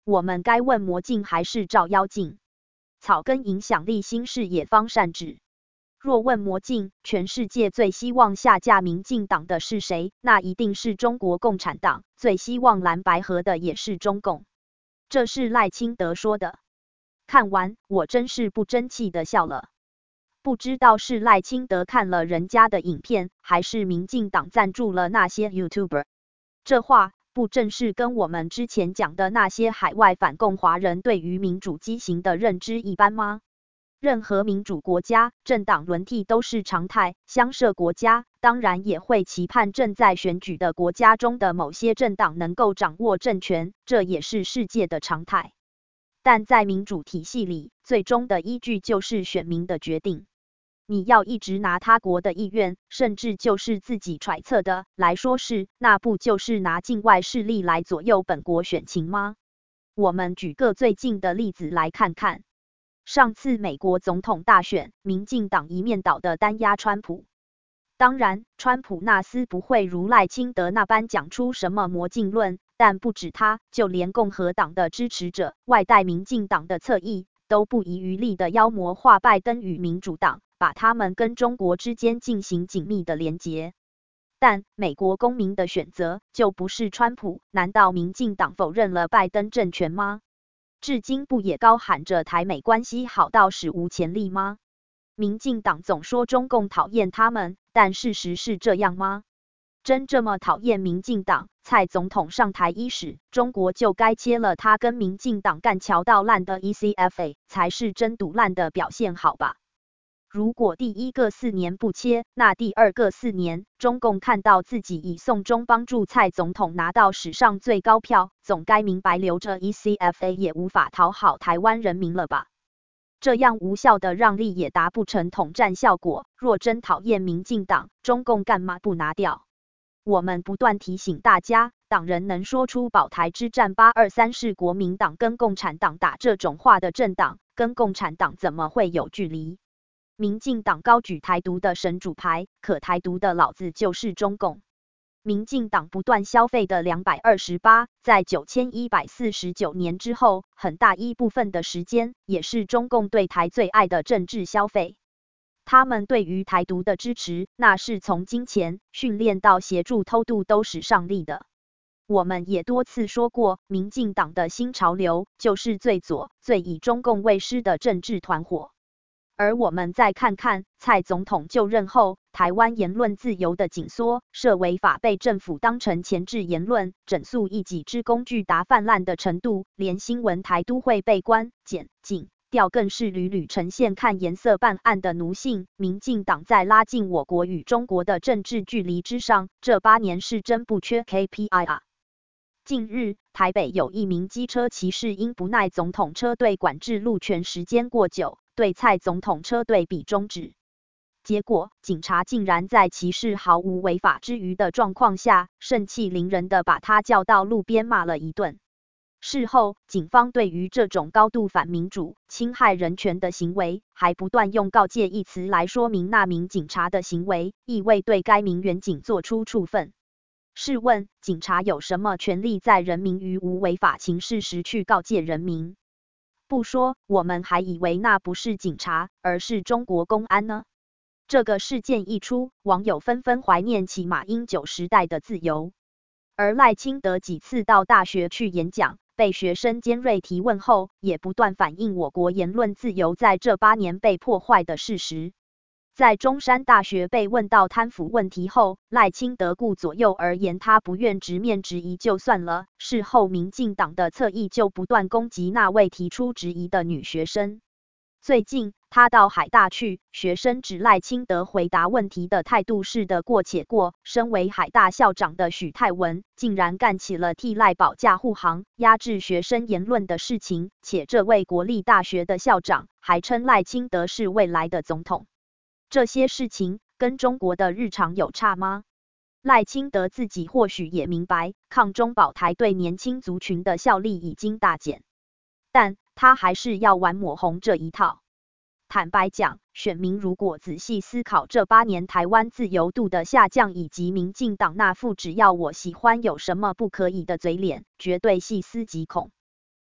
我们该问魔镜还是照妖镜？草根影响力新视野方善治。若问魔镜，全世界最希望下架民进党的是谁？那一定是中国共产党，最希望蓝白合的也是中共。这是赖清德说的。看完，我真是不争气的笑了。不知道是赖清德看了人家的影片，还是民进党赞助了那些 YouTuber。这话不正是跟我们之前讲的那些海外反共华人对于民主畸形的认知一般吗？任何民主国家，政党轮替都是常态，乡社国家当然也会期盼正在选举的国家中的某些政党能够掌握政权，这也是世界的常态。但在民主体系里，最终的依据就是选民的决定。你要一直拿他国的意愿，甚至就是自己揣测的来说事，那不就是拿境外势力来左右本国选情吗？我们举个最近的例子来看看。上次美国总统大选，民进党一面倒的单压川普。当然，川普那厮不会如赖清德那般讲出什么魔镜论，但不止他，就连共和党的支持者外带民进党的侧翼，都不遗余力的妖魔化拜登与民主党，把他们跟中国之间进行紧密的连结。但美国公民的选择就不是川普，难道民进党否认了拜登政权吗？至今不也高喊着台美关系好到史无前例吗？民进党总说中共讨厌他们，但事实是这样吗？真这么讨厌民进党，蔡总统上台伊始，中国就该切了他跟民进党干桥到烂的 ECFA， 才是真赌烂的表现好吧？如果第一个4年不切，那第二个4年，中共看到自己以送中帮助蔡总统拿到史上最高票，总该明白留着 ECFA 也无法讨好台湾人民了吧？这样无效的让利也达不成统战效果，若真讨厌民进党，中共干嘛不拿掉？我们不断提醒大家，党人能说出保台之战823是国民党跟共产党打这种话的政党，跟共产党怎么会有距离？民进党高举台独的神主牌，可台独的老子就是中共。民进党不断消费的228，在9149年之后，很大一部分的时间，也是中共对台最爱的政治消费。他们对于台独的支持，那是从金钱、训练到协助偷渡都是上力的。我们也多次说过，民进党的新潮流，就是最左、最以中共为师的政治团伙。而我们再看看蔡总统就任后，台湾言论自由的紧缩，涉违法被政府当成前置言论，整肃异己之工具达泛滥的程度，连新闻台都会被关、检、禁掉，更是屡屡呈现看颜色办案的奴性。民进党在拉近我国与中国的政治距离之上，这8年是真不缺 KPI 啊。近日，台北有一名机车骑士因不耐总统车队管制路权时间过久，对蔡总统车队比中指。结果，警察竟然在骑士毫无违法之余的状况下，盛气凌人的把他叫到路边骂了一顿。事后，警方对于这种高度反民主、侵害人权的行为，还不断用告诫一词来说明那名警察的行为，意味对该名员警做出处分。试问，警察有什么权利在人民于无违法情事时去告诫人民？不说，我们还以为那不是警察，而是中国公安呢。这个事件一出，网友纷纷怀念起马英九时代的自由。而赖清德几次到大学去演讲，被学生尖锐提问后，也不断反映我国言论自由在这8年被破坏的事实。在中山大学被问到贪腐问题后，赖清德顾左右而言他不愿直面质疑就算了，事后民进党的侧翼就不断攻击那位提出质疑的女学生。最近，他到海大去，学生指赖清德回答问题的态度是得过且过，身为海大校长的许泰文，竟然干起了替赖保驾护航、压制学生言论的事情，且这位国立大学的校长还称赖清德是未来的总统。这些事情跟中国的日常有差吗？赖清德自己或许也明白，抗中保台对年轻族群的效力已经大减，但他还是要玩抹红这一套。坦白讲，选民如果仔细思考这8年台湾自由度的下降，以及民进党那副只要我喜欢有什么不可以的嘴脸，绝对细思极恐。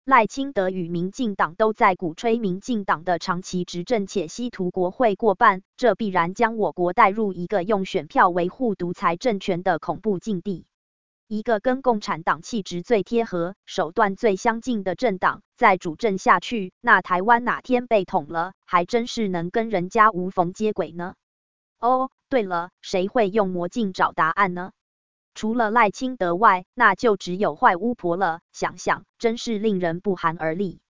赖清德与民进党都在鼓吹民进党的长期执政且希图国会过半，这必然将我国带入一个用选票维护独裁政权的恐怖境地。一个跟共产党气质最贴合、手段最相近的政党，再主政下去，那台湾哪天被统了，还真是能跟人家无缝接轨呢。哦，对了，谁会用魔镜找答案呢？除了赖清德外，那就只有坏巫婆了。想想，真是令人不寒而栗。